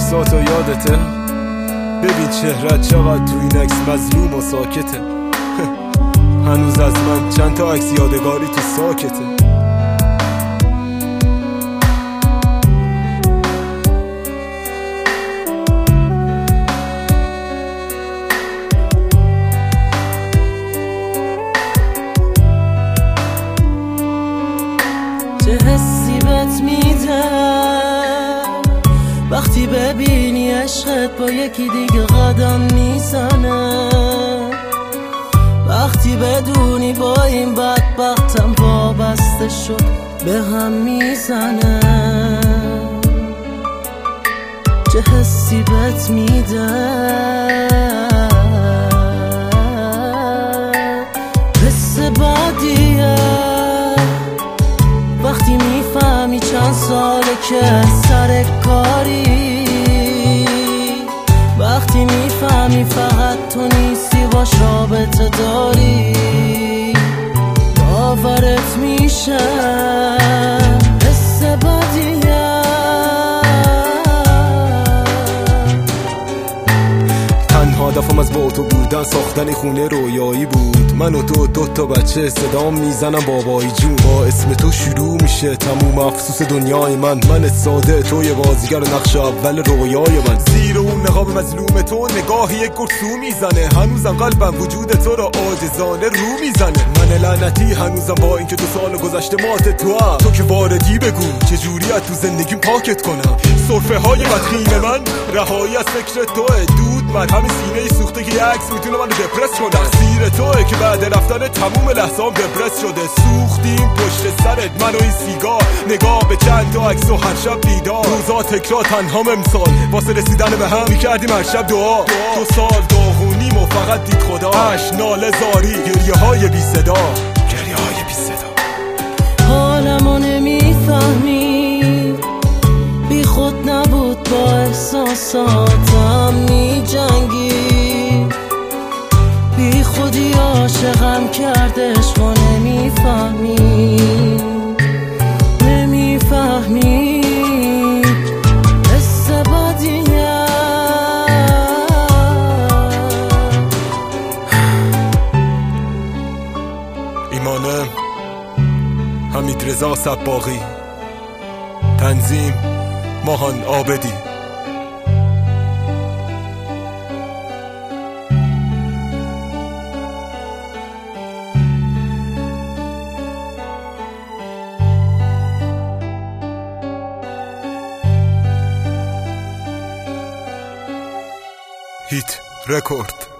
عکساتو یادته؟ ببین چهرت چقدر تو این عکس مظلوم و ساکته. هنوز از من چند تا عکس یادگاری تو ساکته. چه حسی بهت میده وقتی ببینی عشقت با یکی دیگه قدم میزنه، وقتی بدونی با این بدبختم وابسته شد به هم میزنه. چه حسی بهت میده حس بدیه وقتی میفهمی چند ساله که سر کاری، وقتی میفهمی فقط تو نیستی باش رابطه داری، باورت میشه حس بدیه. تنها هدفم از با تو بودن ساختن خونه رویایی بود. من و تو دوتا بچه صدام میزنم بابایی جون. با اسم تو شروع میشه تموم افسوس دنیای من ساده توی بازیگر نقش اول رویای من. زیر اون نقاب مظلوم تو نگاهی یک گرسو میزنه. هنوزم قلبم وجود تو را عاجزانه رو میزنه. من لعنتی هنوزم با اینکه 2 سال گذشته مات تو که واردی بگو چجوری از تو زندگیم پاکت کنم. سرفه های بدخیم من رهایی از فکر توه. دود مرهم سینه سوخته که عکس میتونه منو دپرس کنه. تقصیر توه که بعد رفتن تموم لحظام دپرس شده. سوختیم پشت سرت من و این سیگار، نگاه به چند تا عکس و هر شب دیدار. روزا تکرار تنهام امسال واسه رسیدن به هم میکردیم هر شب دعا. 2 سال داغونیم و فقط دید خدا. عشق ناله زاری گریه های بی صدا. حالمو نمیفهمی بی خود نبود با احساساتم میجنگی. بی خودی عاشقم کرده عشقو نمیفهمی حس بدیه. ایمانه حمیدرضا صباغی، تنظیم ماهان عابدی. هیت رکورد.